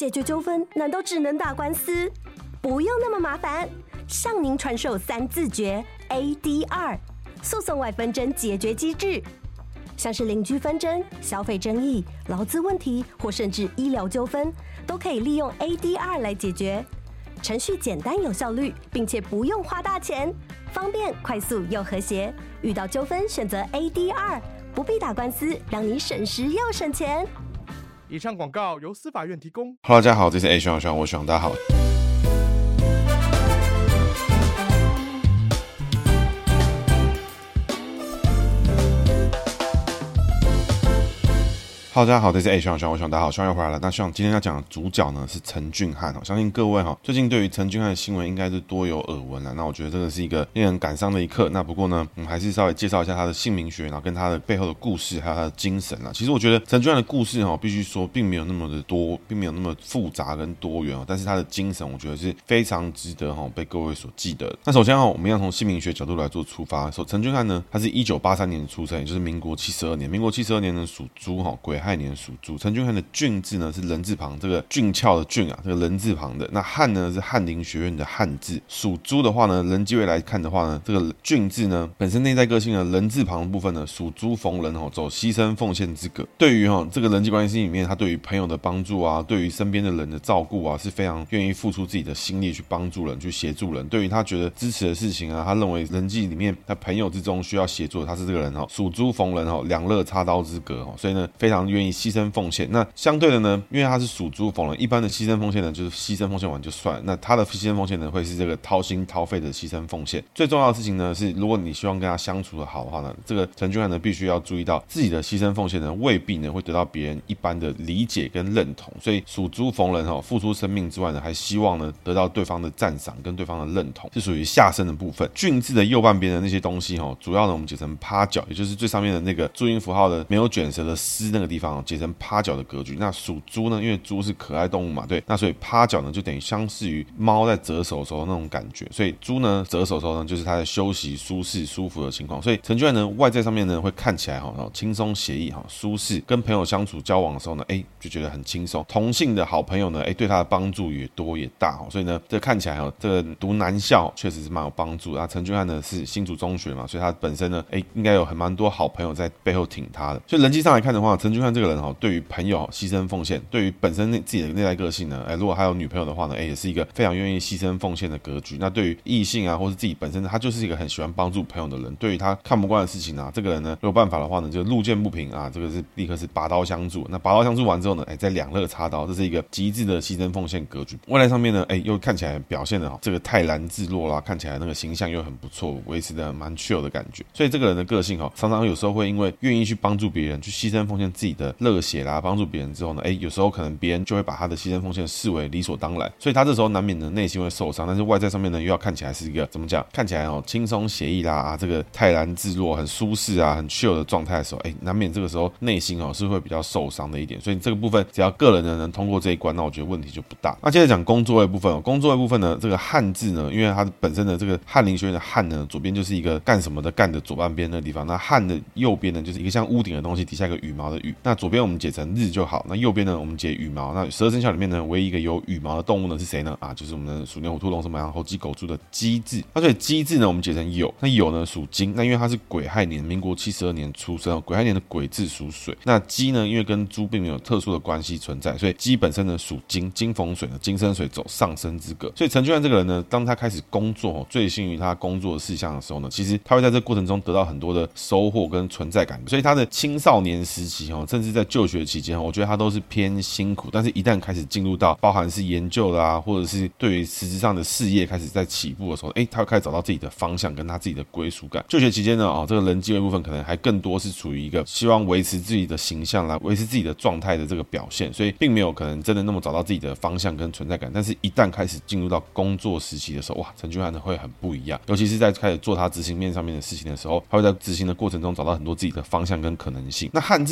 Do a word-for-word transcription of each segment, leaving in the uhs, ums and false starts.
解决纠纷难道只能打官司？不用那么麻烦，向您传授三字诀 A D R 诉讼外纷争解决机制。像是邻居纷争、消费争议、劳资问题或甚至医疗纠纷，都可以利用 A D R 来解决。程序简单有效率，并且不用花大钱，方便、快速又和谐。遇到纠纷选择 A D R， 不必打官司，让你省时又省钱。 以上广告由司法院提供。 Hello， 大家好，这是 A 徐朗，我徐朗，大家好。Hello， 大家好，这是 A 徐朗，我徐朗，大家好，徐朗又回来了。那徐朗今天要讲的主角呢是陈俊翰，相信各位最近对于陈俊翰的新闻应该是多有耳闻了。那我觉得这个是一个令人感伤的一刻。那不过呢，我们还是稍微介绍一下他的姓名学，然后跟他的背后的故事，还有他的精神啦。其实我觉得陈俊翰的故事必须说并没有那么的多，并没有那么复杂跟多元，但是他的精神我觉得是非常值得被各位所记得的。那首先我们要从姓名学角度来做出发。陈俊翰呢，他是一九八三年出生，也就是民国七十二年。民国七十二年呢属猪，癸亥年属猪。陈俊翰的俊字呢是人字旁，这个俊俏的俊啊，这个人字旁的。那翰呢是翰林学院的翰字。属猪的话呢，人机位来看的话呢，这个俊字呢本身内在个性呢，人字旁的部分呢属猪逢人哦，走牺牲奉献之格。对于哦这个人际关系里面，他对于朋友的帮助啊，对于身边的人的照顾啊，是非常愿意付出自己的心力去帮助人，去协助人。对于他觉得支持的事情啊，他认为人际里面他朋友之中需要协助的，他是这个人哦，属猪逢人哦，两肋插刀之格哦，所以呢非常愿意牺牲奉献。那相对的呢，因为他是属猪逢人，一般的牺牲奉献呢就是牺牲奉献完就算了，那他的牺牲奉献呢会是这个掏心掏肺的牺牲奉献。最重要的事情呢是，如果你希望跟他相处的好的话呢，这个陈俊翰呢必须要注意到自己的牺牲奉献呢未必呢会得到别人一般的理解跟认同，所以属猪逢人哦，付出生命之外呢，还希望呢得到对方的赞赏跟对方的认同，是属于下身的部分。俊字的右半边的那些东西哦，主要呢我们解成趴角，也就是最上面的那个注音符号的没有卷舌的丝那个地方哦，解成趴角的格局。那属猪呢，因为猪是可爱动物嘛，对，那所以趴角呢就等于相似于猫在折手的时候那种感觉，所以猪呢折手的时候呢，就是它在休息、舒适、舒服的情况。所以陈俊翰呢外在上面呢会看起来哈轻松写意哈舒适，跟朋友相处交往的时候呢，哎就觉得很轻松。同性的好朋友呢，哎对他的帮助也多也大哈，所以呢这看起来哈这个读男校确实是蛮有帮助的。那陈俊翰呢是新竹中学嘛，所以他本身呢哎应该有很蛮多好朋友在背后挺他的。所以人际上来看的话，陈俊翰这个人哈对于朋友牺牲奉献，对于本身自己的内在个性呢，哎，如果还有女朋友的话呢，哎，也是一个非常愿意牺牲奉献的格局。那对于异性啊，或是自己本身，他就是一个很喜欢帮助朋友的人。对于他看不惯的事情啊，这个人呢，如果有办法的话呢，就路见不平啊，这个是立刻是拔刀相助。那拔刀相助完之后呢，哎，再两肋插刀，这是一个极致的牺牲奉献格局。外在上面呢，哎，又看起来表现的这个泰然自若啦，看起来那个形象又很不错，维持的蛮 chill 的感觉。所以这个人的个性哈，常常有时候会因为愿意去帮助别人，去牺牲奉献自己的热血啦，帮助别人之后呢，哎，有时候可能别人就会把他的牺牲奉献视为理所当然，所以他这时候难免的内心会受伤，但是外在上面呢又要看起来是一个怎么讲，看起来哦轻松写意啦啊，这个泰然自若很舒适啊很 chill 的状态的时候，哎，难免这个时候内心哦是会比较受伤的一点。所以这个部分只要个人呢能通过这一关，那我觉得问题就不大。那接着讲工作的部分哦，工作的部分呢，这个汉字呢，因为它本身的这个翰林学院的翰呢，左边就是一个干什么的干的左半边那个地方，那汉的右边呢就是一个像屋顶的东西，底下一个羽毛的羽，那左边我们解成日就好，那右边呢我们解羽毛。那十二生肖里面呢唯一一个有羽毛的动物呢是谁呢？啊，就是我们的鼠牛虎兔龙蛇马羊猴鸡狗猪的鸡字。那所以鸡字呢我们解成酉，那酉呢属金，那因为它是癸亥年，民国七十二年出生，癸亥年的癸字属水，那鸡呢因为跟猪并没有特殊的关系存在，所以鸡本身呢属金，金逢水呢金生水走上升之格。所以陈俊翰这个人呢，当他开始工作醉心于他工作的事项的时候呢，其实他会在这个过程中得到很多的收获跟存在感。所以他的青少年时期甚至在就学期间，我觉得他都是偏辛苦，但是一旦开始进入到包含是研究啦，或者是对于实质上的事业开始在起步的时候，哎，他会开始找到自己的方向跟他自己的归属感。就学期间呢，哦，这个人际的部分可能还更多是处于一个希望维持自己的形象啦，维持自己的状态的这个表现，所以并没有可能真的那么找到自己的方向跟存在感。但是一旦开始进入到工作时期的时候，哇，陈俊翰会很不一样，尤其是在开始做他执行面上面的事情的时候，他会在执行的过程中找到很多自己的方向跟可能性。那汉字左半边的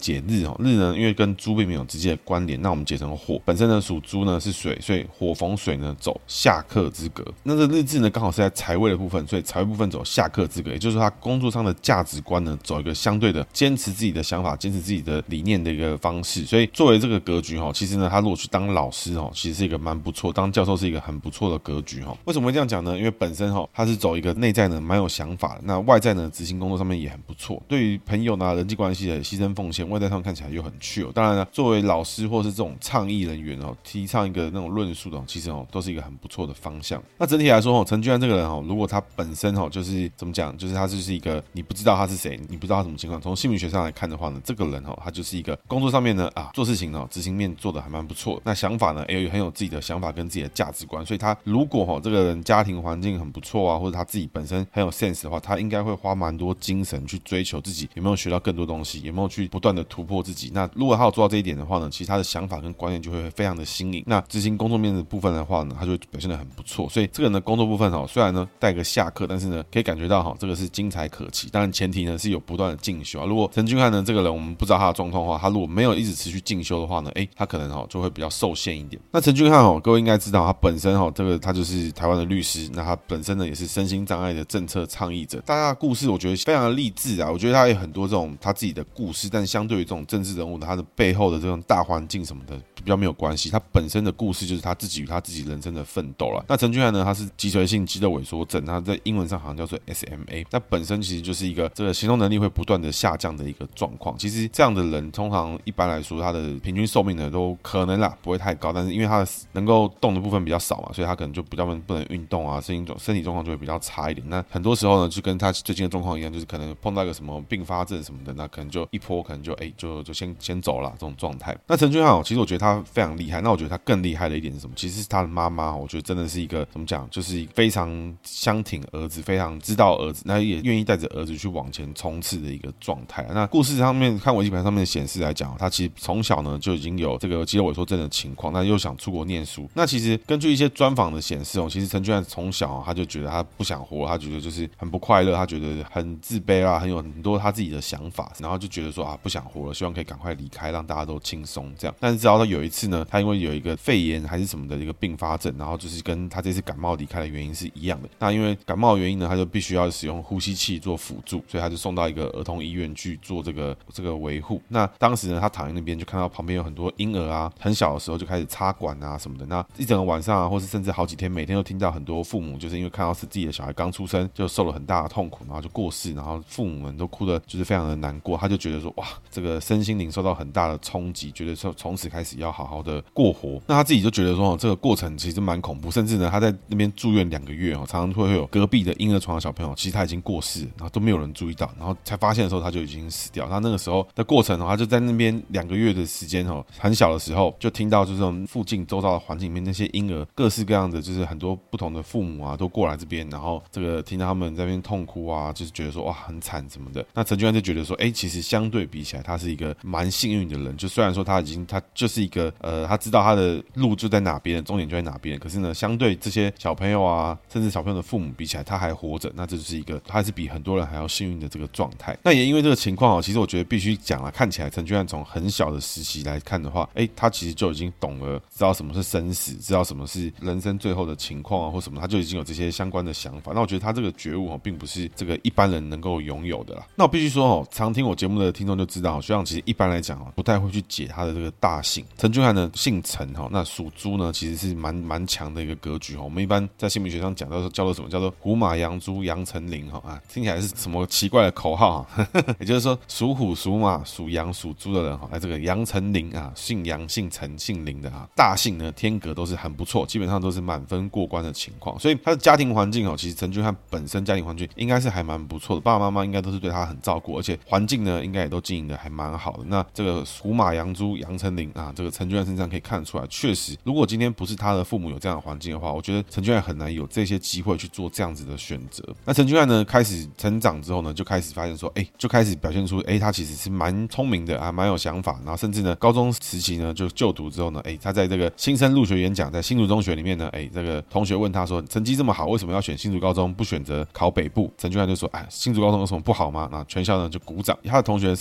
解日哦，日呢因为跟猪并没有直接的关联，那我们解成火，本身呢属猪呢是水，所以火逢水呢走下克之格。那这日支呢刚好是在财位的部分，所以财位部分走下克之格，也就是说他工作上的价值观呢走一个相对的坚持自己的想法，坚持自己的理念的一个方式。所以作为这个格局哦，其实呢他如果去当老师哦，其实是一个蛮不错，当教授是一个很不错的格局哦。为什么会这样讲呢？因为本身哦他是走一个内在呢蛮有想法的，那外在呢执行工作上面也很不错，对于朋友呢人际关系的牺牲奉献，外在上看起来又很趣哦。当然呢，作为老师或是这种倡议人员哦，提倡一个那种论述的哦，其实哦都是一个很不错的方向。那整体来说哦，陈俊翰这个人哦，如果他本身哦就是怎么讲，就是他就是一个你不知道他是谁，你不知道他什么情况，从心理学上来看的话呢，这个人哦他就是一个工作上面呢啊做事情哦执行面做的还蛮不错的，那想法呢也很有自己的想法跟自己的价值观，所以他如果哦这个人家庭环境很不错啊，或者他自己本身很有 sense 的话，他应该会花蛮多精神去追求自己有没有学到更多东西，有没有去不断的突破自己。那如果他有做到这一点的话呢，其实他的想法跟观念就会非常的新颖。那执行工作面的部分的话呢，他就会表现得很不错。所以这个人的工作部分哦，虽然呢带个下课，但是呢可以感觉到哈，这个是精彩可期。当然前提呢是有不断的进修啊。如果陈俊翰呢这个人我们不知道他的状况的话，他如果没有一直持续进修的话呢，哎，他可能哦就会比较受限一点。那陈俊翰哦，各位应该知道他本身哦，这个他就是台湾的律师，那他本身呢也是身心障碍的政策倡议者。大家的故事我觉得非常的励志啊，我觉得他有很多这种他自己的故事，但相对于这种政治人物的他的背后的这种大环境什么的比较没有关系，他本身的故事就是他自己与他自己人生的奋斗啦。那陈俊翰呢，他是脊髓性肌肉萎缩症，他在英文上好像叫做 S M A， 那本身其实就是一个这个行动能力会不断的下降的一个状况。其实这样的人通常一般来说他的平均寿命呢都可能啦不会太高，但是因为他的能够动的部分比较少嘛，所以他可能就比较不能运动啊，身体身体状况就会比较差一点。那很多时候呢就跟他最近的状况一样，就是可能碰到一个什么并发症什么的，那可能就一波可能就哎就就先先走了这种状态。那陈俊翰其实我觉得他非常厉害，那我觉得他更厉害的一点是什么？其实是他的妈妈，我觉得真的是一个怎么讲，就是非常相挺儿子，非常知道儿子，那也愿意带着儿子去往前冲刺的一个状态。那故事上面看维基百科上面显示来讲，他其实从小呢就已经有这个肌肉萎缩症的情况，那又想出国念书。那其实根据一些专访的显示哦，其实陈俊翰从小、哦、他就觉得他不想活，他觉得就是很不快乐，他觉得很自卑啦，很有很多他自己的想法，然后就觉得说啊不想活了，希望可以赶快离开，让大家都轻松这样。但是直到他有一次呢，他因为有一个肺炎还是什么的一个并发症，然后就是跟他这次感冒离开的原因是一样的。那因为感冒的原因呢，他就必须要使用呼吸器做辅助，所以他就送到一个儿童医院去做这个这个维护。那当时呢，他躺在那边就看到旁边有很多婴儿啊，很小的时候就开始插管啊什么的。那一整个晚上啊，或是甚至好几天，每天都听到很多父母就是因为看到是自己的小孩刚出生就受了很大的痛苦，然后就过世，然后父母们都哭得就是非常的难过。他就觉得说哇，这个身心灵受到很大的冲击，觉得说从此开始要好好的过活。那他自己就觉得说、哦、这个过程其实蛮恐怖，甚至呢他在那边住院两个月哦，常常会有隔壁的婴儿床的小朋友，其实他已经过世了，然后都没有人注意到，然后才发现的时候他就已经死掉。他那个时候的过程哦，他就在那边两个月的时间哦，很小的时候就听到就是这种附近周遭的环境里面那些婴儿各式各样的，就是很多不同的父母啊都过来这边，然后这个听到他们在那边痛哭啊，就是觉得说哇很惨什么的。那陈俊翰就觉得说，哎，其实相对比起来，他是一个蛮幸运的人。就虽然说他已经他就是一个呃，他知道他的路就在哪边，终点就在哪边，可是呢，相对这些小朋友啊，甚至小朋友的父母比起来，他还活着，那这就是一个他还是比很多人还要幸运的这个状态。那也因为这个情况哦，其实我觉得必须讲了，看起来陈俊翰从很小的时期来看的话，哎，他其实就已经懂了，知道什么是生死，知道什么是人生最后的情况啊，或什么，他就已经有这些相关的想法。那我觉得他这个觉悟哦，并不是这个一般人能够拥有的啦。那我必须说哦，常听我节目的听众就知道，学长其实一般来讲哦，不太会去解他的这个大姓。陈俊翰呢，姓陈哈，那属猪呢，其实是蛮蛮强的一个格局哈。我们一般在心理学上讲到叫做什么？叫做虎马羊猪羊成林哈啊，听起来是什么奇怪的口号哈？也就是说，属虎、属马、属羊、属猪的人哈，来这个羊成林啊，姓杨、姓陈、姓林的啊，大姓呢天格都是很不错，基本上都是满分过关的情况。所以他的家庭环境哦，其实陈俊翰本身家庭环境应该是还蛮不错的，爸爸妈妈应该都是对他很照顾，而且环境呢应该也都经营的还蛮好的。那这个虎马羊猪羊成林啊，这个陈俊翰身上可以看得出来，确实，如果今天不是他的父母有这样的环境的话，我觉得陈俊翰很难有这些机会去做这样子的选择。那陈俊翰呢，开始成长之后呢，就开始发现说，哎，就开始表现出，哎，他其实是蛮聪明的啊，蛮有想法。然后甚至呢，高中时期呢，就就读之后呢，哎，他在这个新生入学演讲，在新竹中学里面呢，哎，这个同学问他说，成绩这么好，为什么要选新竹高中，不选择考北部？陈俊翰就说，哎，新竹高中有什么不好吗？那全校呢就鼓掌。他的同学曾经有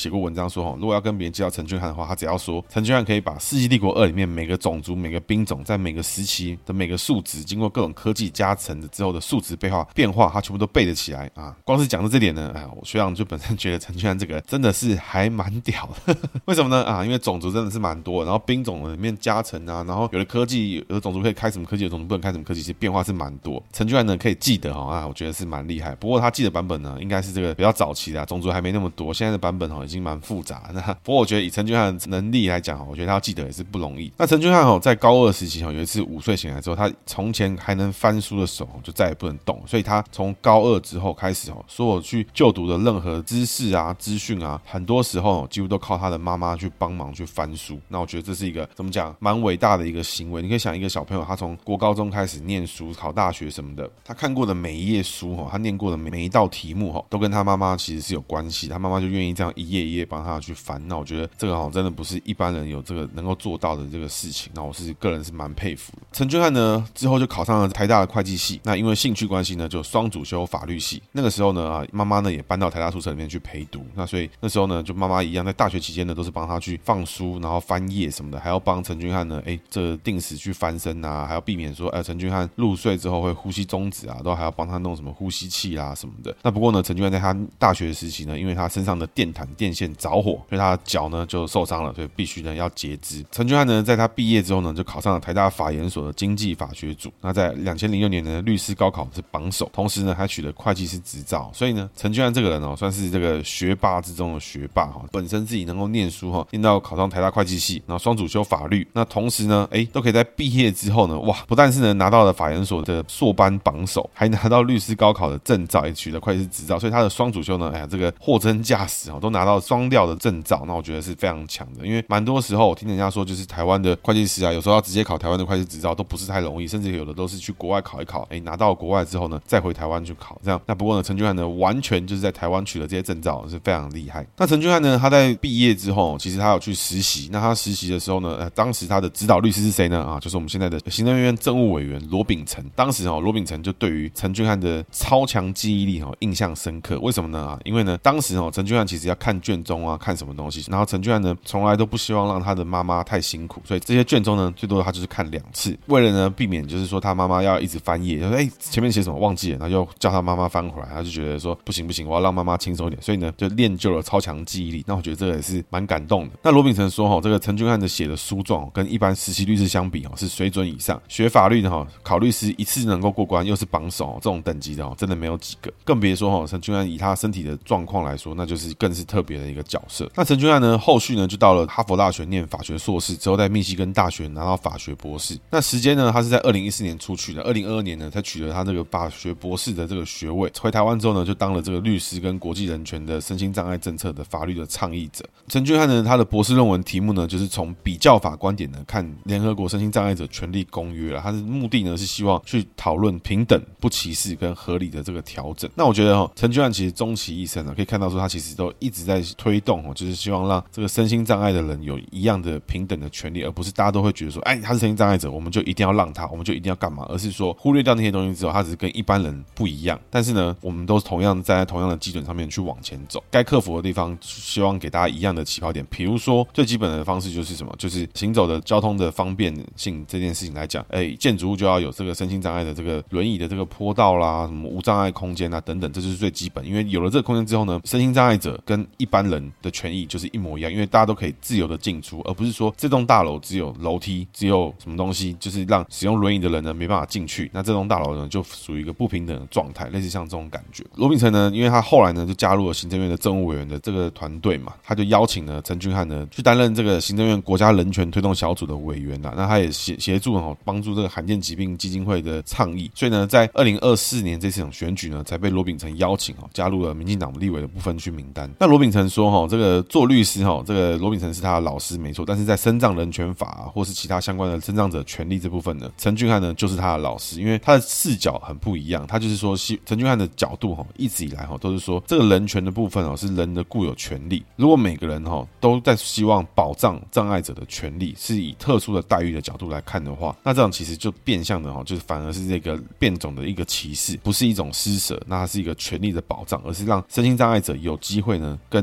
写过文章说，如果要跟别人介绍陈俊翰的话，他只要说陈俊翰可以把《世纪帝国二》里面每个种族、每个兵种在每个时期的每个数值，经过各种科技加成的之后的数值变化变化，他全部都背得起来啊！光是讲到这点呢，哎，我学长就本身觉得陈俊翰这个真的是还蛮屌的。为什么呢？啊，因为种族真的是蛮多的，然后兵种里面加成啊，然后有的科技，有的种族可以开什么科技，有的种族不能开什么科技，其实变化是蛮多。陈俊翰呢可以记得啊，我觉得是蛮厉害。不过他记的版本呢，应该是这个比较早期的、啊，种族还没那么多，现在的版本已经蛮复杂。那不过我觉得以陈俊翰的能力来讲，我觉得他要记得也是不容易。那陈俊翰在高二时期有一次午睡醒来之后，他从前还能翻书的手就再也不能动，所以他从高二之后开始，所有去就读的任何知识啊、资讯啊，很多时候几乎都靠他的妈妈去帮忙去翻书。那我觉得这是一个怎么讲，蛮伟大的一个行为。你可以想，一个小朋友他从国高中开始念书、考大学什么的，他看过的每一页书，他念过的每一道题目，都跟他妈妈其实是有关系。他妈妈就愿意这样一页一页帮他去翻。那我觉得这个真的不是一般人有这个能够做到的这个事情。那我是个人是蛮佩服的。陈俊翰呢之后就考上了台大的会计系，那因为兴趣关系呢，就双主修法律系。那个时候呢，妈妈呢也搬到台大宿舍里面去陪读。那所以那时候呢，就妈妈一样，在大学期间呢，都是帮他去放书，然后翻页什么的，还要帮陈俊翰呢，哎，这定时去翻身啊，还要避免说，哎，陈俊翰入睡之后会呼吸中止啊，都还要帮他弄什么呼吸器啦、啊、什么的。那不过呢，陈俊翰在他大学时期呢，因为他身上的电毯电线着火，所以他的脚呢就受伤了，所以必须呢要截肢。陈俊翰呢，在他毕业之后呢，就考上了台大法研所的经济法学组。那在两千零六年呢，律师高考是榜首，同时呢还取得会计师执照。所以呢，陈俊翰这个人哦，算是这个学霸之中的学霸哈，本身自己能够念书哈，念到考上台大会计系，然后双主修法律，那同时呢，哎，都可以在毕业之后呢，哇，不但是呢拿到了法研所的硕班榜首，还拿到律师高考的证照，也取得会计师执照。所以他的双主修呢，哎呀，这个货真价实哦，都拿到双料的证照。那我觉得是非常强的，因为蛮多时候我听人家说，就是台湾的会计师啊，有时候要直接考台湾的会计执照都不是太容易，甚至有的都是去国外考一考，哎，拿到国外之后呢，再回台湾去考这样。那不过呢，陈俊翰呢，完全就是在台湾取得这些证照，是非常厉害。那陈俊翰呢，他在毕业之后，其实他有去实习。那他实习的时候呢，呃，当时他的指导律师是谁呢？啊，就是我们现在的行政院政务委员罗秉成。当时哦，罗秉成就对于陈俊翰的超强记忆力哦印象深刻。为什么呢？啊，因为呢，当时哦，陈俊翰其实要看卷宗啊，看什么东西，然后陈俊翰呢，从来都不希望让他的妈妈太辛苦，所以这些卷宗呢，最多他就是看两次，为了呢避免就是说他妈妈要一直翻页，就说哎前面写什么忘记了，然后又叫他妈妈翻回来，他就觉得说不行不行，我要让妈妈轻松一点，所以呢就练就了超强记忆力。那我觉得这个也是蛮感动的。那罗秉成说哈，这个陈俊翰的写的书状跟一般实习律师相比哦，是水准以上。学法律的哈，考律师一次能够过关，又是榜首，这种等级的哦，真的没有几个。更别说哈，陈俊翰以他身体的状况来说，那就是更是特别的一个角色。那陈俊翰呢，后续呢就到了哈佛大学念法学硕士，之后在密西根大学拿到法学博士。那时间呢，他是在二零一四年出去的，二零二二年呢才取得他这个法学博士的这个学位。回台湾之后呢，就当了这个律师跟国际人权的身心障碍政策的法律的倡议者。陈俊翰呢，他的博士论文题目呢，就是从比较法观点呢看联合国身心障碍者权利公约了。他的目的呢是希望去讨论平等、不歧视跟合理的这个调整。那我觉得哈，陈俊翰其实终其一生呢，可以看到说他其实都一直在推动哦，就是希望让这个身心障碍的人有一样的平等的权利，而不是大家都会觉得说，哎，他是身心障碍者，我们就一定要让他，我们就一定要干嘛，而是说忽略掉那些东西之后，他只是跟一般人不一样。但是呢，我们都是同样站在同样的基准上面去往前走，该克服的地方，希望给大家一样的起跑点。比如说最基本的方式就是什么，就是行走的交通的方便性这件事情来讲，哎，建筑物就要有这个身心障碍的这个轮椅的这个坡道啦，什么无障碍空间啊等等，这就是最基本。因为有了这个空间之后呢，身心障碍者跟一般人的权益就是一模一样，因为大家都可以自由的进出，而不是说这栋大楼只有楼梯，只有什么东西，就是让使用轮椅的人呢没办法进去，那这栋大楼呢就属于一个不平等的状态，类似像这种感觉。罗秉成呢，因为他后来呢就加入了行政院的政务委员的这个团队嘛，他就邀请了陈俊翰呢去担任这个行政院国家人权推动小组的委员啦，那他也协协助哦帮助这个罕见疾病基金会的倡议，所以呢在二零二四年这场选举呢才被罗秉成邀请哦加入了民进党立委的不分区名单。那罗秉成说哈，这个做律师哈，这个罗秉成是他的老师没错，但是在身障人权法啊或是其他相关的身障者权利这部分呢，陈俊翰呢就是他的老师，因为他的视角很不一样，他就是说陈俊翰的角度哈一直以来哈都是说这个人权的部分哦是人的固有权利，如果每个人哈都在希望保障障碍者的权利，是以特殊的待遇的角度来看的话，那这样其实就变相的哈，就是反而是这个变种的一个歧视，不是一种施舍，那它是一个权利的保障，而是让身心障碍者有机会呢跟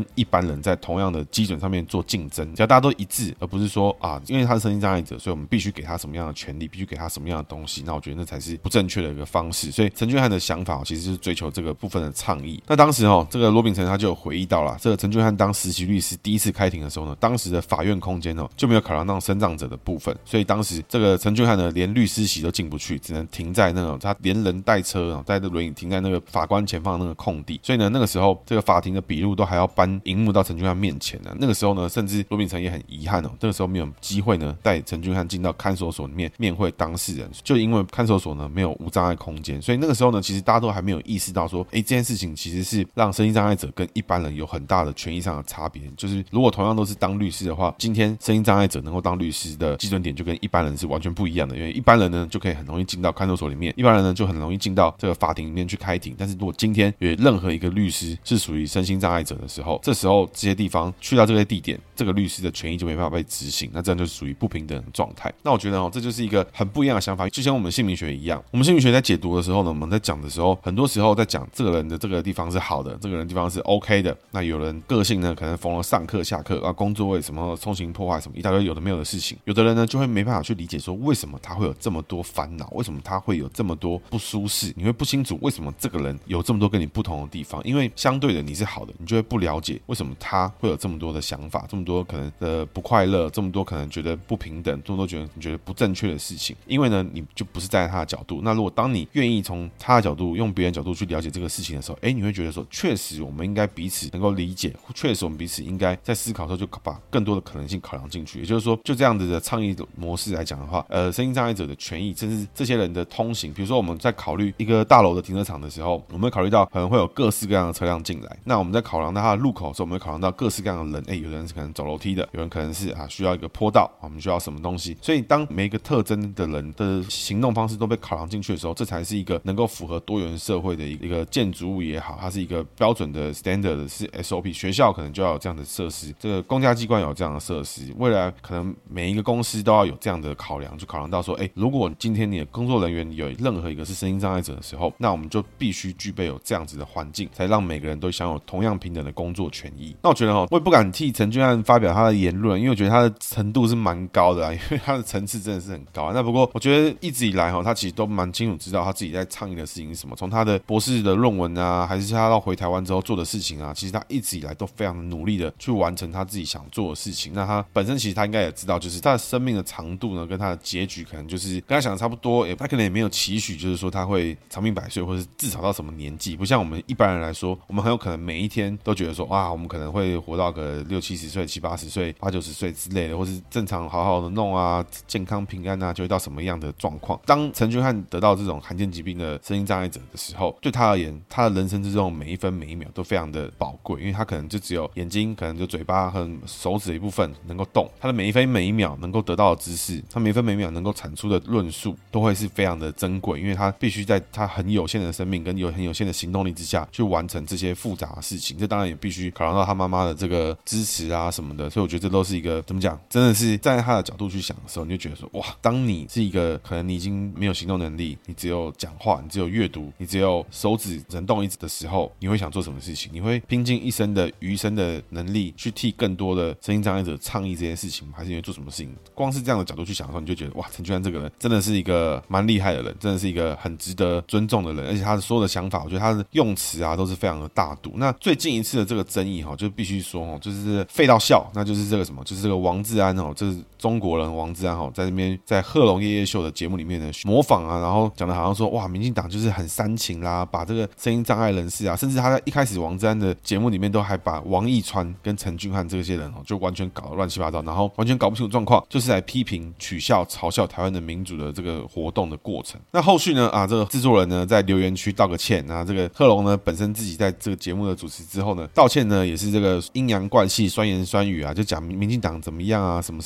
一般人在同样的基准上面做竞争，只要大家都一致，而不是说啊，因为他是身心障碍者，所以我们必须给他什么样的权利，必须给他什么样的东西，那我觉得那才是不正确的一个方式。所以陈俊翰的想法其实就是追求这个部分的倡议。那当时哦，这个罗秉成他就有回忆到了，这个陈俊翰当实习律师第一次开庭的时候呢，当时的法院空间哦就没有考量到身障者的部分，所以当时这个陈俊翰呢连律师席都进不去，只能停在那种他连人带车啊，带着轮椅停在那个法官前方的那个空地。所以呢，那个时候这个法庭的笔录都还要搬荧幕到陈俊翰面前呢。那个时候呢，甚至罗秉成也很遗憾哦，那个时候没有机会呢带陈俊翰进到看守所里面面会当事人，就因为看守所呢没有无障碍空间，所以那个时候呢，其实大家都还没有意识到说，哎，这件事情其实是让身心障碍者跟一般人有很大的权益上的差别。就是如果同样都是当律师的话，今天身心障碍者能够当律师的基准点就跟一般人是完全不一样的，因为一般人呢就可以很容易进到看守所里面，一般人呢就很容易进到这个法庭里面去开庭。但是如果今天有任何一个律师是属于身心障碍者的时候，这时候这些地方去到这些地点，这个律师的权益就没办法被执行，那这样就是属于不平等的状态。那我觉得哦，这就是一个很不一样的想法，就像我们姓名学一样，我们姓名学在解读的时候呢，我们在讲的时候，很多时候在讲这个人的这个地方是好的，这个人的地方是 OK 的。那有人个性呢，可能逢了上课下课啊，工作位什么冲行破坏什么一大堆有的没有的事情，有的人呢就会没办法去理解说为什么他会有这么多烦恼，为什么他会有这么多不舒适，你会不清楚为什么这个人有这么多跟你不同的地方，因为相对的你是好的，你就会不了解为什么他会有这么多的想法，这么多可能的不快乐，这么多可能觉得不平等，这么多觉得你觉得不正确的事情，因为呢你就不是站在他的角度。那如果当你愿意从他的角度用别人角度去了解这个事情的时候，哎，你会觉得说确实我们应该彼此能够理解，确实我们彼此应该在思考的时候就把更多的可能性考量进去。也就是说就这样子的倡议模式来讲的话，呃，身心障碍者的权益甚至这些人的通行，比如说我们在考虑一个大楼的停车场的时候，我们会考虑到可能会有各式各样的车辆进来，那我们在考量到它的路口的时候，我们会考量到各式各样的人，哎，有的人是可能走楼梯的，有人可能是啊需要一个坡道，我们需要什么东西，所以当每一个特征的人的行动方式都被考量进去的时候，这才是一个能够符合多元社会的一个建筑物也好，它是一个标准的 standard 是 S O P， 学校可能就要有这样的设施，这个公家机关有这样的设施，未来可能每一个公司都要有这样的考量，就考量到说，哎，如果今天你的工作人员有任何一个是身心障碍者的时候，那我们就必须具备有这样子的环境，才让每个人都享有同样平等的工作权益。那我觉得哦，我也不敢替陈俊翰发表他的言论，因为我觉得他的程度是蛮高的啊，因为他的层次真的是很高啊。那不过我觉得一直以来哈，他其实都蛮清楚知道他自己在倡议的事情是什么，从他的博士的论文啊，还是他到回台湾之后做的事情啊，其实他一直以来都非常的努力的去完成他自己想做的事情。那他本身其实他应该也知道，就是他的生命的长度呢，跟他的结局可能就是跟他想的差不多，也他可能也没有期许，就是说他会长命百岁，或是至少到什么年纪。不像我们一般人来说，我们很有可能每一天都觉得说，哇，我们可能会活到个六七十岁、七八十岁、八九十岁之类的，或是正常好好的弄啊，健康平安啊，就会到什么样的状况。当陈俊翰得到这种罕见疾病的身心障碍者的时候，对他而言，他的人生之中每一分每一秒都非常的宝贵，因为他可能就只有眼睛，可能就嘴巴和手指的一部分能够动，他的每一分每一秒能够得到的知识，他每一分每一秒能够产出的论述，都会是非常的珍贵，因为他必须在他很有限的生命跟有很有限的行动力之下去完成这些复杂的事情。这当然也必须考量到他妈妈的这个支持啊什么的，所以我觉得这都是一个怎么讲，真的是站在他的角度去想的时候，你就觉得说，哇，当你是一个可能你已经没有行动能力，你只有讲话，你只有阅读，你只有手指能动一指的时候，你会想做什么事情？你会拼尽一生的余生的能力去替更多的身心障碍者倡议这件事情吗？还是你会做什么事情？光是这样的角度去想的时候，你就觉得哇，陈俊翰这个人真的是一个蛮厉害的人，真的是一个很值得尊重的人，而且他的所有的想法，我觉得他的用词啊都是非常的大度。那最近一次的这个争议哈，就必须说哦，就是废到笑，那就是这个什么，就是这个王志安哦，这是中国人王志安哦，在那边在贺龙夜夜秀的节目里面呢模仿啊，然后讲的好像说哇，民进党就是很煽情啦，把这个声音障碍人士啊，甚至他在一开始王志安的节目里面都还把王义川跟陈俊翰这些人哦，就完全搞得乱七八糟，然后完全搞不清楚状况，就是来批评、取笑、嘲笑台湾的民主的这个活动的过程。那后续呢啊，这个制作人呢在留言区道个歉，那这个贺龙呢本身自己在这个节目的主持之后呢，道歉呢也是这个阴阳怪气、酸言酸语啊，就讲民进党怎么样啊什么什么的。那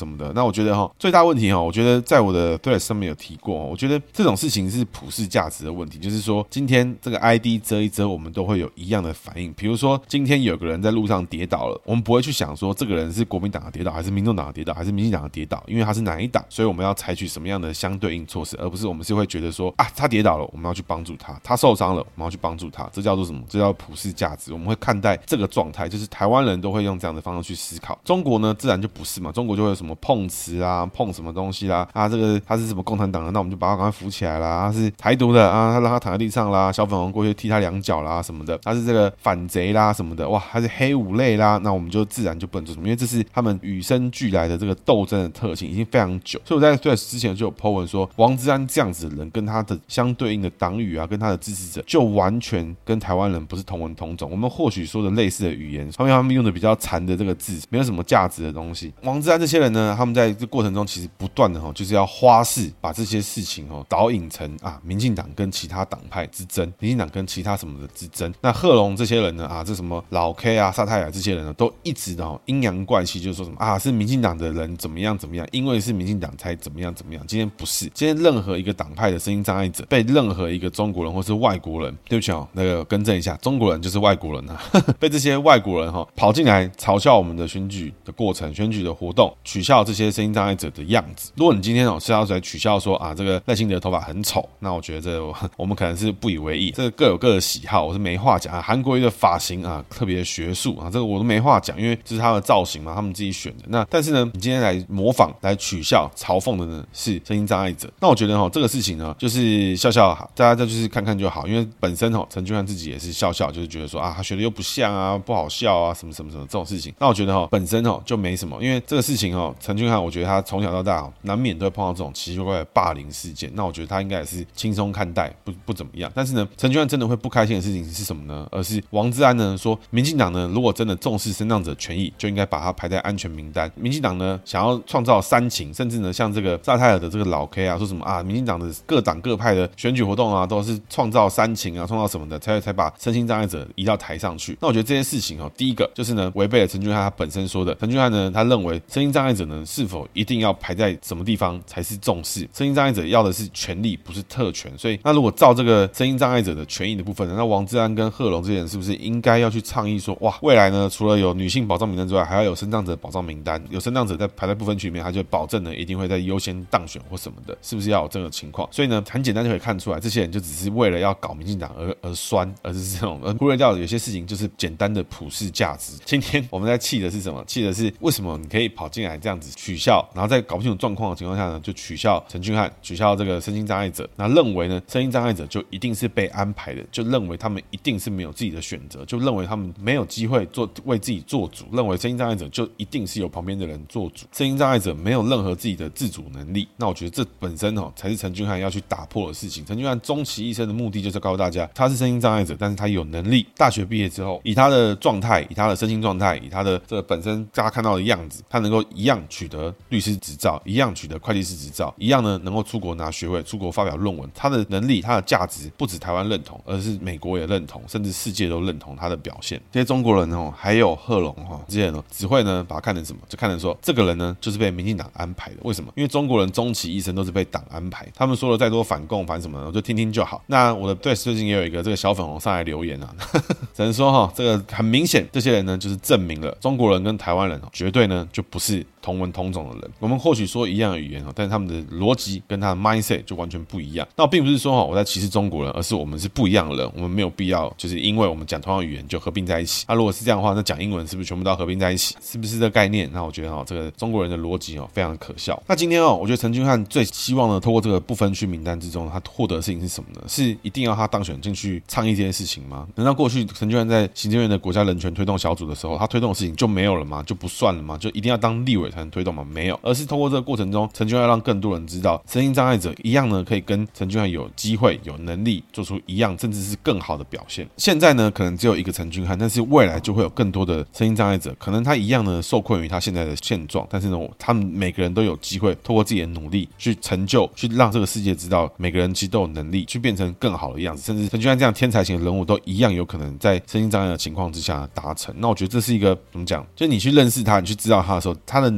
那我觉得哈，最大问题哈，我觉得在我的 thread 上面有提过，我觉得这种事情是普世价值的问题，就是说今天这个 I D 遮一遮，我们都会有一样的反应。比如说今天有个人在路上跌倒了，我们不会去想说这个人是国民党的跌倒，还是民众党的跌倒，还是民进党的跌倒，因为他是哪一党，所以我们要采取什么样的相对应措施，而不是我们是会觉得说啊，他跌倒了，我们要去帮助他，他受伤了，我们要去帮助他，这叫做什么？这叫普世价值。我们会看待这个状态，就是台湾人都会用这样的方式去思考。中国呢，自然就不是嘛，中国就会有什么碰瓷啊，碰什么东西啦，啊，这个他是什么共产党的，那我们就把他赶快扶起来啦，他是台独的啊，他让他躺在地上啦，小粉红过去踢他两脚啦什么的，他是这个反贼啦什么的，哇，他是黑五类啦，那我们就自然就不能做什么，因为这是他们与生俱来的这个斗争的特性，已经非常久。所以我在对之前就有 po 文说，王志安这样子的人跟他的相对应的党羽啊，跟他的支持者，就完全跟台湾人不是同文同种。我们或许说的类似的语言，他们他们用的比较残的这个字，没有什么价值的东西。王志安这些人呢，他们在这过程中其实不断的哈，就是要花式把这些事情哦导引成啊，民进党跟其他党派之争，民进党跟其他什么的之争。那贺龙这些人呢啊，这什么老 K 啊、萨泰尔这些人呢，都一直的哦阴阳怪气，就是说什么啊，是民进党的人怎么样怎么样，因为是民进党才怎么样怎么样。今天不是，今天任何一个党派的声音障碍者被任何一个中国人或是外国人，对不起哦，那个更正一下，中国人就是外国人啊，被这些外国人哈、哦、跑进来嘲笑我们的选举的过程、选举的活动，取笑这些声音障碍者的样子。如果你今天哦是要来取笑说啊这个赖清德头发很丑，那我觉得这个我们可能是不以为意，这个各有各的喜好，我是没话讲啊。韩国瑜的发型啊特别学术啊，这个我都没话讲，因为这是他的造型嘛，他们自己选的。那但是呢，你今天来模仿、来取笑、嘲讽的呢是声音障碍者，那我觉得哈、哦、这个事情呢就是笑笑好，大家再就是看看就好，因为本身哈陈俊翰自己也是笑笑，就是觉得说啊他学的又不像啊，不好笑啊，什么什么什么这种事情。那我觉得哈本身哈就没什么，因为这个事情哈陈俊翰我觉得他从小到大难免都会碰到这种奇奇怪怪的霸凌事件，那我觉得他应该也是轻松看待，不不怎么样。但是呢，陈俊翰真的会不开心的事情是什么呢？而是王志安呢说，民进党呢如果真的重视身障者权益，就应该把他排在安全名单。民进党呢想要创造煽情，甚至呢像这个萨泰尔的这个老 K 啊，说什么啊，民进党的各党各派的选举活动啊，都是创造煽情啊，创造什么的，才才把身心障碍者移到台上去。那我觉得这件事情哦，第一个就是呢违背了陈俊翰他本身说的。陈俊翰呢他认为身心障碍者呢是否一定要排在什么地方才是重视？身心障碍者要的是权利，不是特权。所以那如果照这个身心障碍者的权益的部分呢，那王志安跟贺龙这些人是不是应该要去倡议说，哇，未来呢除了有女性保障名单之外，还要有身障者保障名单，有身障者在排在不分区里面，他就保证呢一定会在优先当选或什么的，是不是要有这个情况？所以呢很简单就可以看出来，这些人就只是为了要搞民进党而而酸，而是这种而忽略掉有些事情就是简单的普世价值。今天我们在气的是什么？气的是为什么你可以跑进来这样子取笑，然后在搞不清楚状况的情况下呢，就取笑陈俊翰，取笑这个身心障碍者，那认为呢身心障碍者就一定是被安排的，就认为他们一定是没有自己的选择，就认为他们没有机会做为自己做主，认为身心障碍者就一定是由旁边的人做主，身心障碍者没有任何自己的自主能力。那我觉得这本身哦才是陈俊翰要去打破的事情。陈俊翰终其一生的目的就是告诉大家，他是身心障碍者，但是他有能力。大学毕业之后，以他的状态，以他的身心状态，以他的这个本身大家看到的样子，他能够一样取得律师执照，一样取得会计师执照，一样呢能够出国拿学位，出国发表论文。他的能力，他的价值不止台湾认同，而是美国也认同，甚至世界都认同他的表现。这些中国人哦，还有贺龙哈，这些人哦，只会呢把他看成什么？就看成说这个人呢就是被民进党安排的。为什么？因为中国人终其一生都是被党安排，他们说了再多反共反什么的，我就听听就好。那我的对最近也有一个这个小粉红上来留言啊，只能说哈，这个很明显，这些人呢就是证明了中国人跟台湾人绝对呢就不是同文同种的人。我们或许说一样的语言，但是他们的逻辑跟他的 mindset 就完全不一样。那并不是说我在歧视中国人，而是我们是不一样的人，我们没有必要就是因为我们讲同样的语言就合并在一起。那、啊、如果是这样的话，那讲英文是不是全部都要合并在一起？是不是这个概念？那我觉得哦，这个中国人的逻辑哦非常可笑。那今天哦，我觉得陈俊翰最希望呢，透过这个不分区名单之中，他获得的事情是什么呢？是一定要他当选进去倡议这件事情吗？难道过去陈俊翰在行政院的国家人权推动小组的时候，他推动的事情就没有了吗？就不算了吗？就一定要当立委才能推动吗？没有，而是透过这个过程中，陈俊翰让更多人知道，身心障碍者一样呢，可以跟陈俊翰有机会、有能力做出一样，甚至是更好的表现。现在呢，可能只有一个陈俊翰，但是未来就会有更多的身心障碍者，可能他一样呢受困于他现在的现状，但是呢，他们每个人都有机会透过自己的努力去成就，去让这个世界知道，每个人其实都有能力去变成更好的样子，甚至陈俊翰这样天才型的人物都一样有可能在身心障碍的情况之下达成。那我觉得这是一个怎么讲？就是你去认识他，你去知道他的时候，他的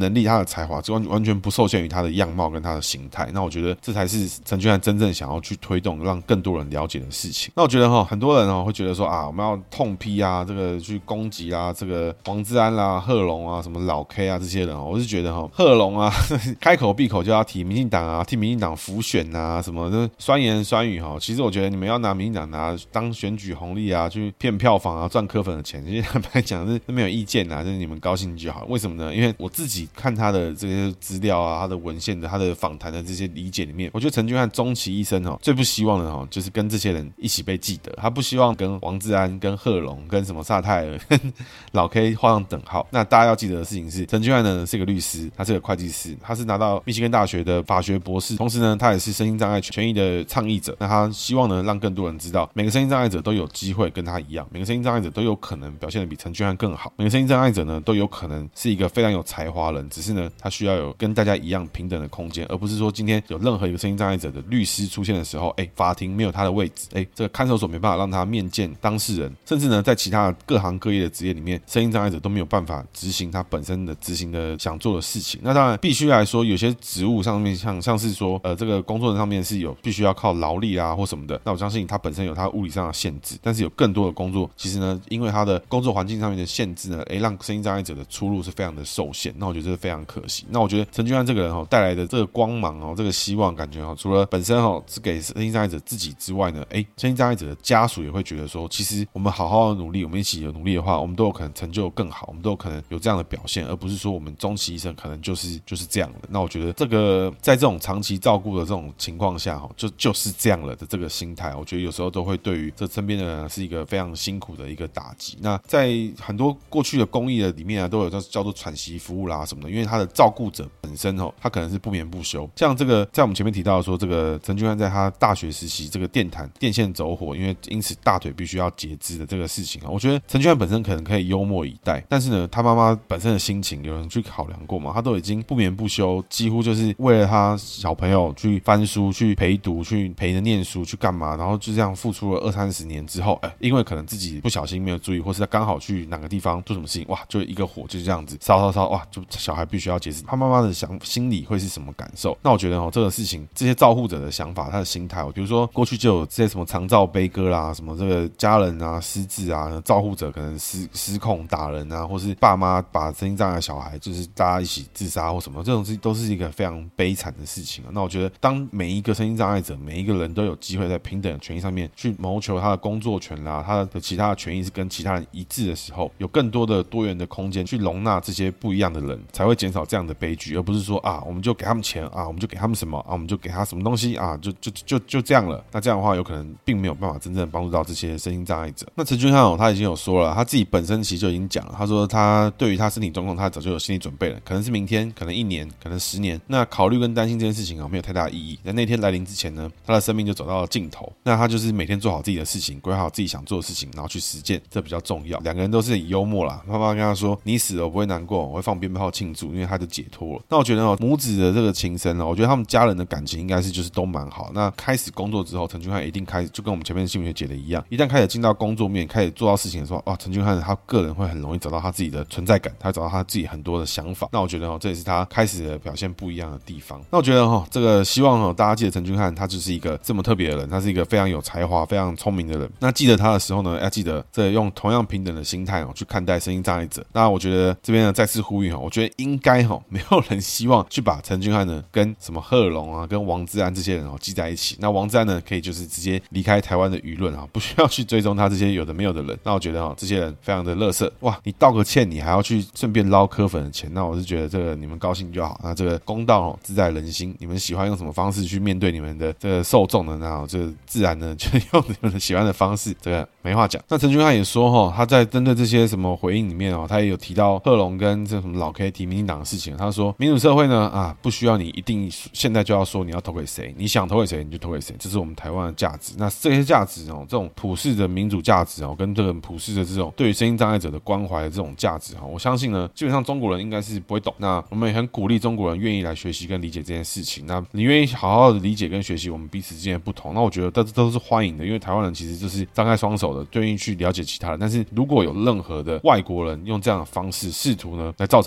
能力、他的才华，这完完全不受限于他的样貌跟他的形态。那我觉得这才是陈俊翰真正想要去推动，让更多人了解的事情。那我觉得哈，很多人哦会觉得说啊，我们要痛批啊，这个去攻击啊，这个王志安啦、贺龙啊、什么老 K 啊这些人哦，我是觉得哈，贺龙啊开口闭口就要提民进党啊，替民进党辅选啊，什么的酸言酸语哈。其实我觉得你们要拿民进党拿当选举红利啊，去骗票房啊，赚柯粉的钱，其实坦白讲是没有意见啊，就是你们高兴就好。为什么呢？因为我自己看他的这些资料啊，他的文献的、他的访谈的这些理解里面，我觉得陈俊翰终其一生哦，最不希望的哦，就是跟这些人一起被记得。他不希望跟王志安、跟贺龙、跟什么萨泰尔、跟老 K 画上等号。那大家要记得的事情是，陈俊翰呢是个律师，他是个会计师，他是拿到密西根大学的法学博士，同时呢，他也是身心障碍权益的倡议者。那他希望呢，让更多人知道，每个身心障碍者都有机会跟他一样，每个身心障碍者都有可能表现得比陈俊翰更好，每个身心障碍者呢都有可能是一个非常有才华的人，只是呢，他需要有跟大家一样平等的空间，而不是说今天有任何一个身心障碍者的律师出现的时候，哎，法庭没有他的位置，哎，这个看守所没办法让他面见当事人，甚至呢，在其他各行各业的职业里面，身心障碍者都没有办法执行他本身的执行的想做的事情。那当然，必须来说，有些职务上面像像是说，呃，这个工作上面是有必须要靠劳力啊或什么的，那我相信他本身有他物理上的限制，但是有更多的工作，其实呢，因为他的工作环境上面的限制呢，哎，让身心障碍者的出路是非常的受限。那我觉得这是非常可惜。那我觉得陈俊翰这个人哦带来的这个光芒哦，这个希望感觉哦，除了本身哦是给身心障碍者自己之外呢，哎，身心障碍者的家属也会觉得说，其实我们好好的努力，我们一起有努力的话，我们都有可能成就更好，我们都有可能有这样的表现，而不是说我们终其一生可能就是就是这样的。那我觉得这个在这种长期照顾的这种情况下哈，就就是这样了的这个心态，我觉得有时候都会对于这身边的人是一个非常辛苦的一个打击。那在很多过去的公益的里面啊，都有叫做喘息服务啦什么的，因为他的照顾者本身哦，他可能是不眠不休。像这个在我们前面提到的说，这个陈俊翰在他大学时期这个电毯电线走火，因为因此大腿必须要截肢的这个事情啊，我觉得陈俊翰本身可能可以幽默以待，但是呢，他妈妈本身的心情有人去考量过嘛？他都已经不眠不休，几乎就是为了他小朋友去翻书、去陪读、去陪着念书、去干嘛，然后就这样付出了二三十年之后，哎，因为可能自己不小心没有注意，或是他刚好去哪个地方做什么事情，哇，就一个火就这样子烧烧烧，哇，就小孩必须要截肢，他妈妈的想心里会是什么感受？那我觉得哦，这个事情，这些照护者的想法，他的心态，比如说过去就有这些什么长照悲歌啦，什么这个家人啊失智啊，照护者可能失失控打人啊，或是爸妈把身心障碍的小孩就是大家一起自杀或什么，这种事都是一个非常悲惨的事情。那我觉得，当每一个身心障碍者，每一个人都有机会在平等的权益上面去谋求他的工作权啦，他的其他的权益是跟其他人一致的时候，有更多的多元的空间去容纳这些不一样的人，才会减少这样的悲剧，而不是说啊，我们就给他们钱啊，我们就给他们什么啊，我们就给他什么东西啊，就就就就这样了。那这样的话，有可能并没有办法真正帮助到这些身心障碍者。那陈俊翰哦，他已经有说了，他自己本身其实就已经讲了，他说他对于他身体状况，他早就有心理准备了，可能是明天，可能一年，可能十年。那考虑跟担心这件事情啊，没有太大的意义。在那天来临之前呢，他的生命就走到了尽头。那他就是每天做好自己的事情，规划好自己想做的事情，然后去实践，这比较重要。两个人都是以幽默啦，妈妈跟他说：“你死了我不会难过，我会放鞭炮庆祝，因为他就解脱了。”那我觉得哦，母子的这个情深哦，我觉得他们家人的感情应该是就是都蛮好。那开始工作之后，陈俊翰一定开始就跟我们前面新闻学姐的一样，一旦开始进到工作面，开始做到事情的时候，哦，陈俊翰他个人会很容易找到他自己的存在感，他会找到他自己很多的想法。那我觉得哦，这也是他开始的表现不一样的地方。那我觉得哦，这个希望哦，大家记得陈俊翰他就是一个这么特别的人，他是一个非常有才华、非常聪明的人。那记得他的时候呢，要记得这用同样平等的心态哦去看待身心障碍者。那我觉得这边呢再次呼吁哦，我觉得应该哦，没有人希望去把陈俊翰呢跟什么贺龙啊、跟王志安这些人哦记在一起。那王志安呢，可以就是直接离开台湾的舆论啊，不需要去追踪他这些有的没有的人。那我觉得哦，这些人非常的垃圾哇！你道个歉，你还要去顺便捞柯粉的钱，那我是觉得这个你们高兴就好。那这个公道哦自在人心，你们喜欢用什么方式去面对你们的这个受众呢？那这个自然呢就用你们喜欢的方式，这个没话讲。那陈俊翰也说哈、哦，他在针对这些什么回应里面哦，他也有提到贺龙跟这什么老 K 提民进党的事情。他说民主社会呢啊，不需要你一定现在就要说你要投给谁，你想投给谁你就投给谁，这是我们台湾的价值。那这些价值哦，这种普世的民主价值哦，跟这个普世的这种对于身心障碍者的关怀的这种价值哈，我相信呢，基本上中国人应该是不会懂。那我们也很鼓励中国人愿意来学习跟理解这件事情。那你愿意好好的理解跟学习我们彼此之间的不同，那我觉得这都是欢迎的，因为台湾人其实就是张开双手的，愿意去了解其他人。但是如果有任何的外国人用这样的方式试图呢来造成台湾人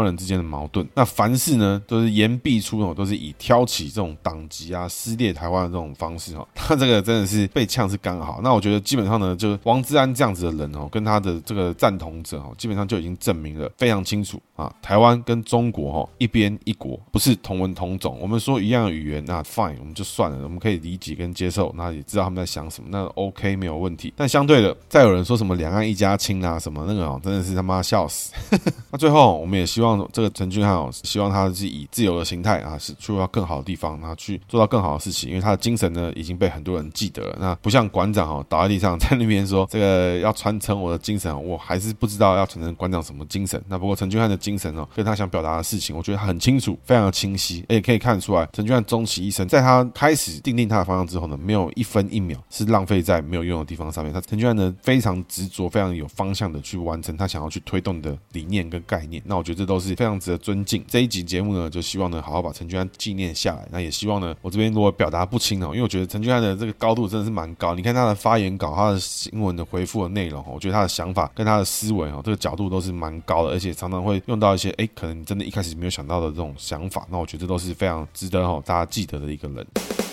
人之间的矛盾。那凡事呢都是言必出哦，都是以挑起这种党籍啊、撕裂台湾的这种方式哦。他这个真的是被呛是刚好。那我觉得基本上呢，就是王志安这样子的人哦，跟他的这个赞同者哦，基本上就已经证明了非常清楚啊，台湾跟中国哦一边一国，不是同文同种。我们说一样的语言，那 fine 我们就算了，我们可以理解跟接受，那也知道他们在想什么，那 OK 没有问题。但相对的，再有人说什么两岸一家亲啊什么那个哦，真的是他妈笑死。那最后我们也希望这个陈俊翰哦，希望他是以自由的形态啊，是去到更好的地方，然后去做到更好的事情，因为他的精神呢已经被很多人记得了。那不像馆长哦倒在地上在那边说这个要传承我的精神，我还是不知道要传承馆长什么精神。那不过陈俊翰的精神哦，跟他想表达的事情，我觉得很清楚，非常的清晰，而且可以看出来，陈俊翰终其一生，在他开始定定他的方向之后呢，没有一分一秒是浪费在没有用的地方上面。他陈俊翰呢非常执着，非常有方向的去完成他想要去推动的理念跟概念。那我觉得这都是非常值得尊敬。这一集节目呢，就希望呢好好把陈俊翰纪念下来。那也希望呢，我这边如果表达不清哦，因为我觉得陈俊翰的这个高度真的是蛮高。你看他的发言稿、他的新闻的回复的内容，我觉得他的想法跟他的思维哦，这个角度都是蛮高的，而且常常会用到一些哎，可能你真的一开始没有想到的这种想法。那我觉得这都是非常值得哦大家记得的一个人。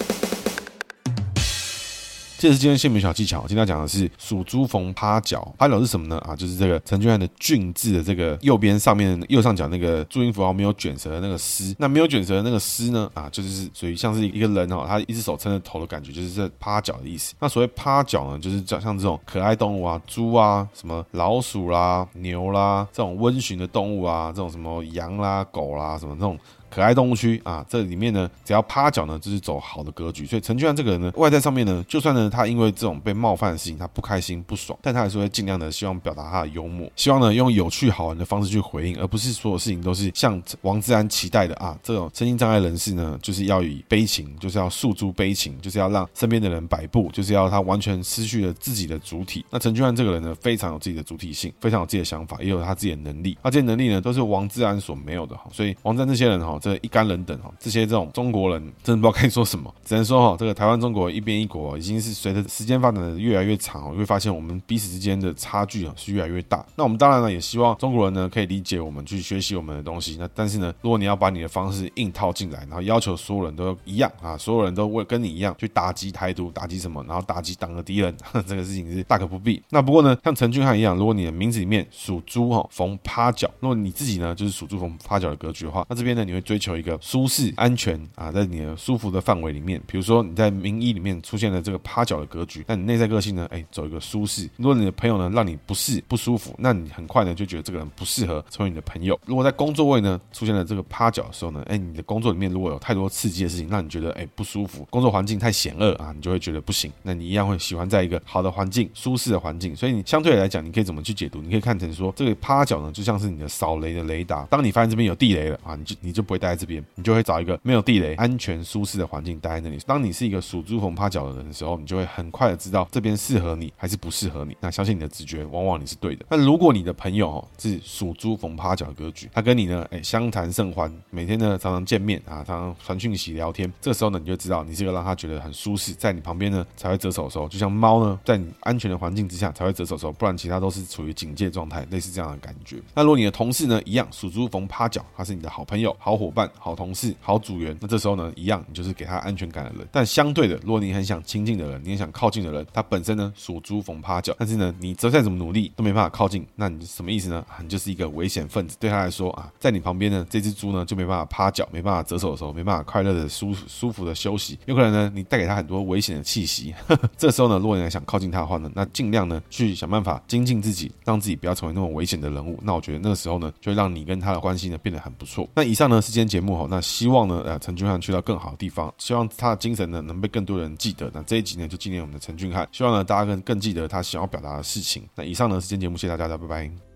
这是今天姓名小技巧，今天要讲的是属猪逢趴脚。趴脚是什么呢？啊，就是这个陈俊翰的俊字的这个右边上面右上角那个注音符号没有卷舌的那个丝。那没有卷舌的那个丝呢？啊，就是属于像是一个人哦，他一只手撑着头的感觉，就是这趴脚的意思。那所谓趴脚呢，就是像这种可爱动物啊，猪啊，什么老鼠啦、牛啦，这种温驯的动物啊，这种什么羊啦、狗啦，什么这种可爱动物区啊，这里面呢，只要趴脚呢，就是走好的格局。所以陈俊翰这个人呢，外在上面呢，就算呢他因为这种被冒犯的事情，他不开心不爽，但他还是会尽量的希望表达他的幽默，希望呢用有趣好玩的方式去回应，而不是所有事情都是像王志安期待的啊，这种身心障碍人士呢，就是要以悲情，就是要诉诸悲情，就是要让身边的人摆布，就是要他完全失去了自己的主体。那陈俊翰这个人呢，非常有自己的主体性，非常有自己的想法，也有他自己的能力。那这些能力呢，都是王志安所没有的。所以王志安这些人哈，这一干人等哈，这些这种中国人真的不知道该说什么，只能说哈，这个台湾中国一边一国已经是随着时间发展的越来越长，你会发现我们彼此之间的差距是越来越大。那我们当然呢，也希望中国人呢可以理解我们，去学习我们的东西。那但是呢，如果你要把你的方式硬套进来，然后要求所有人都一样啊，所有人都跟你一样去打击台独，打击什么，然后打击党的敌人，这个事情是大可不必。那不过呢，像陈俊翰一样，如果你的名字里面属猪哈，逢趴脚，如果你自己呢就是属猪逢趴脚的格局的话，那这边呢你会追求一个舒适、安全啊，在你的舒服的范围里面。比如说你在名医里面出现了这个趴脚的格局，那你内在个性呢，哎，走一个舒适。如果你的朋友呢让你不适不舒服，那你很快呢就觉得这个人不适合成为你的朋友。如果在工作位呢出现了这个趴脚的时候呢，哎，你的工作里面如果有太多刺激的事情，让你觉得哎不舒服，工作环境太险恶啊，你就会觉得不行。那你一样会喜欢在一个好的环境、舒适的环境。所以你相对来讲，你可以怎么去解读？你可以看成说，这个趴脚呢就像是你的扫雷的雷达。当你发现这边有地雷了啊，你就你就不会待在这边，你就会找一个没有地雷、安全舒适的环境待在那里。当你是一个属猪逢趴脚的人的时候，你就会很快的知道这边适合你还是不适合你。那相信你的直觉，往往你是对的。那如果你的朋友哦是属猪逢趴脚的格局，他跟你呢哎相谈甚欢，每天呢常常见面啊，常常传讯息聊天，这个时候呢你就知道你是个让他觉得很舒适，在你旁边呢才会折手手，就像猫呢在你安全的环境之下才会折手手，不然其他都是处于警戒状态，类似这样的感觉。那如果你的同事呢一样属猪逢趴脚，他是你的好朋友、好伙伴、好同事、好组员，那这时候呢一样，你就是给他安全感的人。但相对的，如果你很想亲近的人，你很想靠近的人，他本身呢属猪逢趴脚，但是呢你再怎么努力都没办法靠近，那你什么意思呢？你就是一个危险分子。对他来说啊，在你旁边呢这只猪呢就没办法趴脚，没办法折手的时候，没办法快乐的舒舒服的休息，有可能呢你带给他很多危险的气息。这时候呢，如果你想靠近他的话呢，那尽量呢去想办法精进自己，让自己不要成为那种危险的人物。那我觉得那个时候呢，就会让你跟他的关系呢变得很不错。那以上呢是今天节目哈，那希望呢呃陈俊翰去到更好的地方，希望他的精神呢能被更多人记得。那这一集呢就纪念我们的陈俊翰，希望呢大家更更记得他想要表达的事情。那以上呢是今天节目，谢谢大家，拜拜。